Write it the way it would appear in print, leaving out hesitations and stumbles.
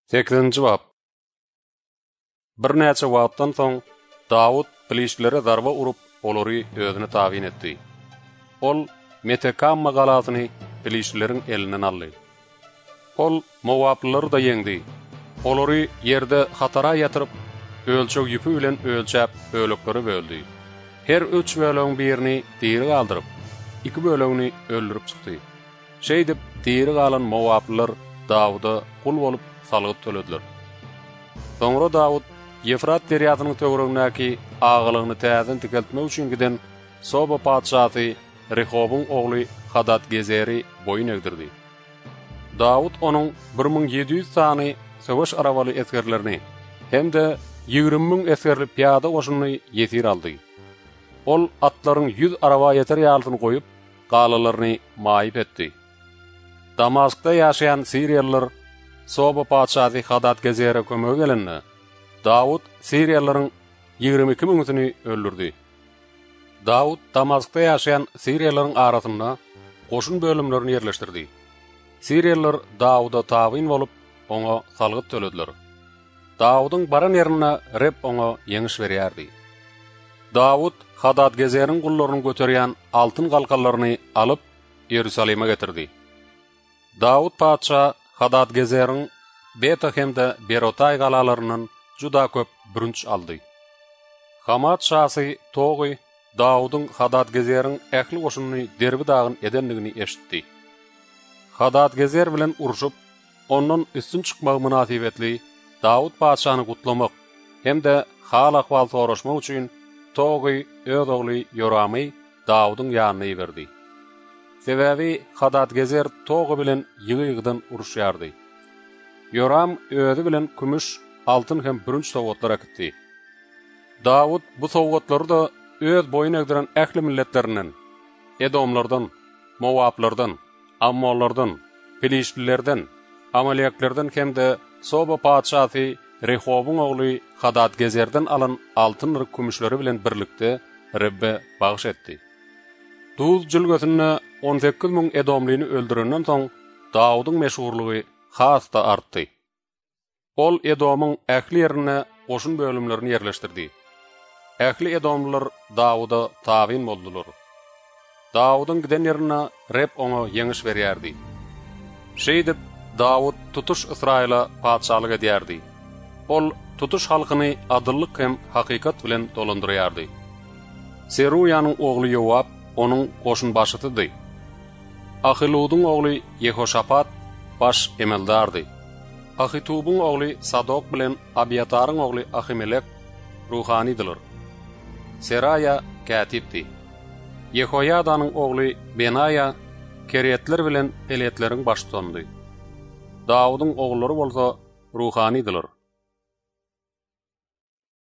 8-nji bab. Bir näçe wagtdan soň Dawud bilişlere darba urup olary özüne tabin etdi. Ol Metekam galasyny bilişleriň elinden aldy. Ol Mowablary da yeňdi. Olary ýerde hatara ýatyryp ölçek ýüpü bilen ölçäp bölekleri böldi. Her 3 bölegiň birini diri galdyryp, 2 bölegini öldürüp çykdy. Şeýdip diri galan Mowablylar Dawuda kul bolup salyp tölediler. Soňra Dawud Efrat deriýasynyň töweregindäki agylygyny täzen tikeltmek üçin giden Soba padşahy Rehobowyň ogly Hadad-Gezeri boyun egdirdi. Dawud onuň 1700 sany söwüş arabaly eskerlerini hemde 20.000 eskerli piyada goşunyny ýetir aldy. Ol atlaryň 100 araba ýeter ýalyny goýup galalaryny maýyp etdi. Damaskda ýaşaýan Siriýalylar Soba padşahy Hadad-Gezere kömege gelende Dawud Siriýalylaryň 22.000-sini öldürdi. Dawud Damaskda ýaşaýan Siriýalylaryň arasynda goşun bölümlerini ýerleşdirdi. Siriýalylar Dawuda tabyn bolup oňa salgyp tölediler. Dawudyň baran ýerine rep oňa ýeňiş berýärdi. Dawud Hadad-Gezeriň gullaryny göterýän altyn galkallaryny alyp Ýerusalime getirdi. Dawud padşa Hadad-Gezeriň Betahemde Berotay galalaryndan juda köp bürünç aldy. Hamat şahsy Togy Dawudyň Hadad-Gezeriň ähli goşunyny derbi dagyn edenligini eşitdi. Hadad-Gezer bilen uruşup ondan üstün çykmagy münasibetli Dawud padşany gutlamak hemde hal ahwal soraşmak üçin Togy öz ogly Yoramy Dawudyň ýanyna berdi. Sebebi Hadad-Gezer Togy bilen ýygy-ýygydan uruşýardy. Yoram özü bilen kümüş, altın hem bürünç sowgatlar akitdi. Dawud bu sowgatlary da öz boyun egdiren ähli milletlerinden, Edomlardan, Mowablardan, Ammonlardan, Filistlilerden, Amaleklerden hemde Soba padşahy Rehobowyň ogly Hadad-Gezerden alan altın kümüşleri bilen birlikde Rebbe bagş etdi. Duz jülgesinde 18.000 Edomlyny öldürenden soň Dawudyň meşhurlugy hasda artdy. Ol Edomyň ähli ýerine goşun bölümlerini ýerleşdirdi. Ähli Edomlylar Dawuda tabyn boldular. Dawudyň giden ýerine rep oňa ýeňiş berýärdi. Şeýdip Dawud tutuş Israila padşalyk edýärdi. Ol tutuş halkyny adyllyk hem hakykat bilen dolandyrýardy. Seruýanyň ogly Yowab onuň goşun başydydy. Ahiludyň ogly Yehoşapat baş emeldardy. Ahitubyň ogly Sadok bilen Abiataryň ogly Ahimelek ruhanydylar. Seraya katipdi. Yehoyadanyň ogly Benaya Keretler bilen Peletleriň başçysy. Dawudyň oglary bolsa ruhanydylar.